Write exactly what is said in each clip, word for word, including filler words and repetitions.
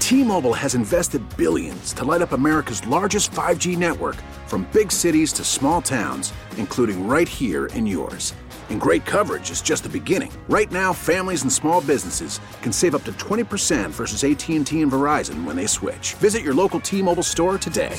T-Mobile has invested billions to light up America's largest five G network, from big cities to small towns, including right here in yours. And great coverage is just the beginning. Right now, families and small businesses can save up to twenty percent versus A T and T and Verizon when they switch. Visit your local T-Mobile store today.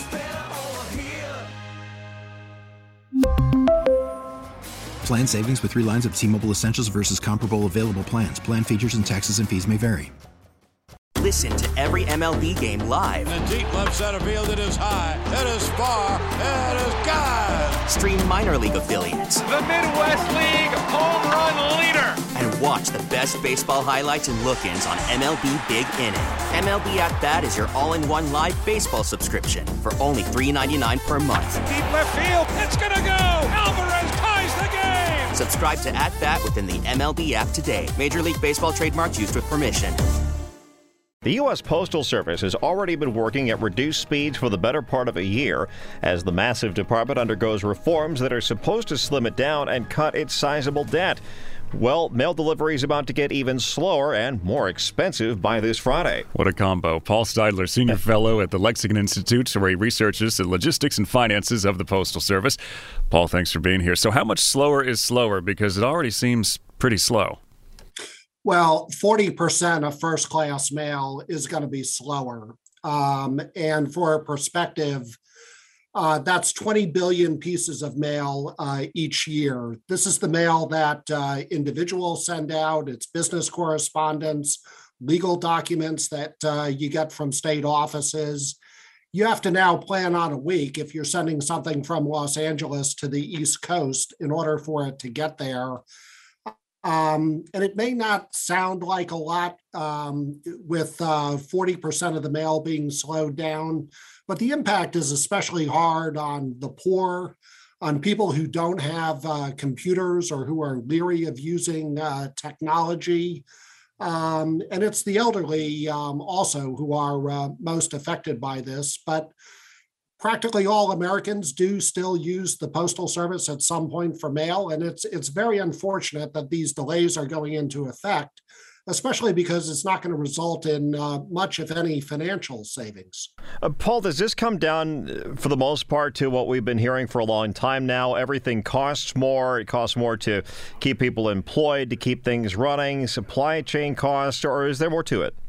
Plan savings with three lines of T-Mobile Essentials versus comparable available plans. Plan features and taxes and fees may vary. Listen to every M L B game live. In the deep left center field, it is high, it is far, it is gone. Stream minor league affiliates. The Midwest League home run leader. And watch the best baseball highlights and look-ins on M L B Big Inning. M L B At Bat is your all-in-one live baseball subscription for only three dollars and ninety-nine cents per month. Deep left field, it's gonna go. Alvarez ties the game. Subscribe to At Bat within the M L B app today. Major League Baseball trademarks used with permission. The U S Postal Service has already been working at reduced speeds for the better part of a year as the massive department undergoes reforms that are supposed to slim it down and cut its sizable debt. Well, mail delivery is about to get even slower and more expensive by this Friday. What a combo. Paul Steidler, Senior Fellow at the Lexington Institute, where he researches the logistics and finances of the Postal Service. Paul, thanks for being here. So how much slower is slower? Because it already seems pretty slow. Well, forty percent of first-class mail is going to be slower. Um, and for a perspective, uh, that's twenty billion pieces of mail uh, each year. This is the mail that uh, individuals send out. It's business correspondence, legal documents that uh, you get from state offices. You have to now plan on a week if you're sending something from Los Angeles to the East Coast in order for it to get there. Um, and it may not sound like a lot um, with uh, forty percent of the mail being slowed down, but the impact is especially hard on the poor, on people who don't have uh, computers or who are leery of using uh, technology. Um, and it's the elderly um, also who are uh, most affected by this. But practically all Americans do still use the Postal Service at some point for mail, and it's it's very unfortunate that these delays are going into effect, especially because it's not going to result in uh, much, if any, financial savings. Uh, Paul, does this come down, for the most part, to what we've been hearing for a long time now? Everything costs more. It costs more to keep people employed, to keep things running, supply chain costs, or is there more to it?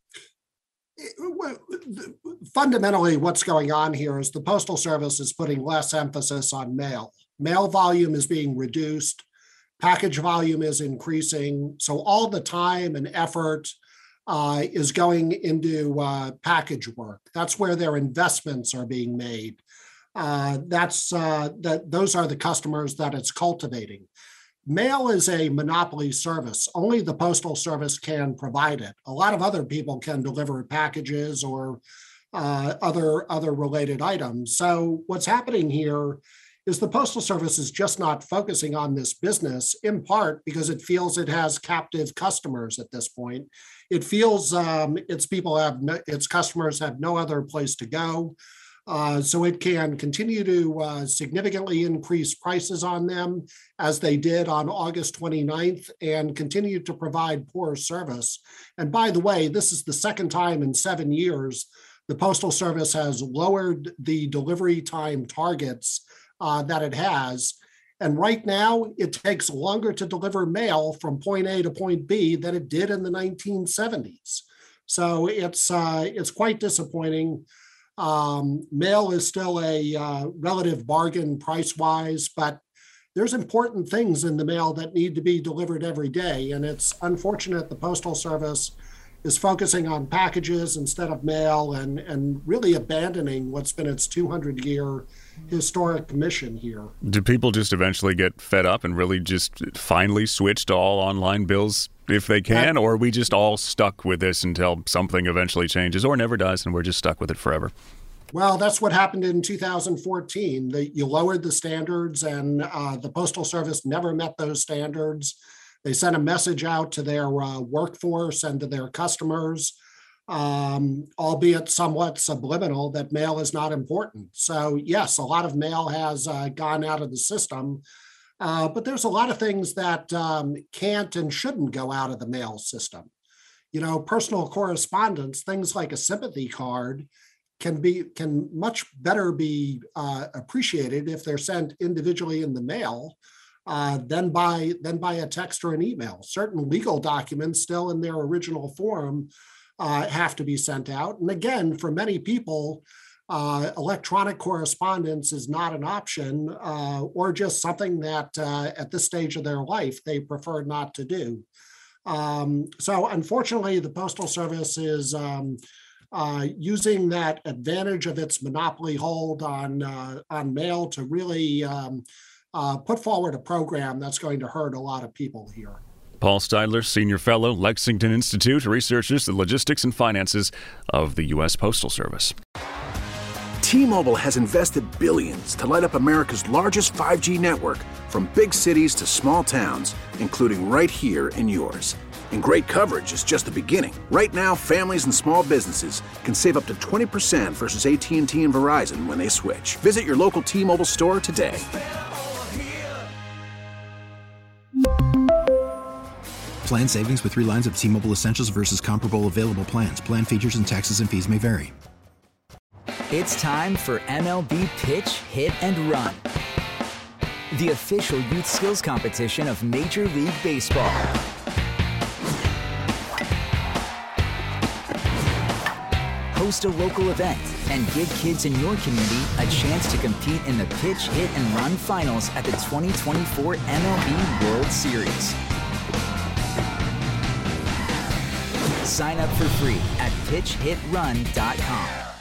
Fundamentally, what's going on here is the Postal Service is putting less emphasis on mail. Mail volume is being reduced. Package volume is increasing. So all the time and effort uh, is going into uh, package work. That's where their investments are being made. Uh, that's uh, that. Those are the customers that it's cultivating. Mail is a monopoly service. Only the Postal Service can provide it. A lot of other people can deliver packages or uh, other, other related items. So what's happening here is the Postal Service is just not focusing on this business, in part because it feels it has captive customers at this point. It feels um, its people have no, its customers have no other place to go. Uh, so it can continue to uh, significantly increase prices on them, as they did on August twenty-ninth, and continue to provide poor service. And by the way, this is the second time in seven years the Postal Service has lowered the delivery time targets uh, that it has. And right now, it takes longer to deliver mail from point A to point B than it did in the nineteen seventies. So it's uh, it's quite disappointing. Um, mail is still a uh, relative bargain price-wise, but there's important things in the mail that need to be delivered every day. And it's unfortunate the Postal Service is focusing on packages instead of mail and, and really abandoning what's been its two hundred year historic mission here. Do people just eventually get fed up and really just finally switch to all online bills if they can, or are we just all stuck with this until something eventually changes or never does and we're just stuck with it forever? Well, that's what happened in two thousand fourteen. The, you lowered the standards, and uh, the Postal Service never met those standards. They sent a message out to their uh, workforce and to their customers, um, albeit somewhat subliminal, that mail is not important. So yes, a lot of mail has uh, gone out of the system, uh, but there's a lot of things that um, can't and shouldn't go out of the mail system. you know, personal correspondence, things like a sympathy card can be can much better be uh, appreciated if they're sent individually in the mail uh, than by than by a text or an email. Certain legal documents still in their original form uh, have to be sent out. And again, for many people, uh, electronic correspondence is not an option uh, or just something that uh, at this stage of their life they prefer not to do. Um, so unfortunately, the Postal Service is um, uh, using that advantage of its monopoly hold on, uh, on mail to really um, uh, put forward a program that's going to hurt a lot of people here. Paul Steidler, Senior Fellow, Lexington Institute, researches the logistics and finances of the U S Postal Service. T-Mobile has invested billions to light up America's largest five G network, from big cities to small towns, including right here in yours. And great coverage is just the beginning. Right now, families and small businesses can save up to twenty percent versus A T and T and Verizon when they switch. Visit your local T-Mobile store today. Plan savings with three lines of T-Mobile Essentials versus comparable available plans. Plan features and taxes and fees may vary. It's time for M L B Pitch, Hit, and Run, the official youth skills competition of Major League Baseball. Host a local event and give kids in your community a chance to compete in the Pitch, Hit, and Run finals at the twenty twenty-four M L B World Series. Sign up for free at pitch hit run dot com.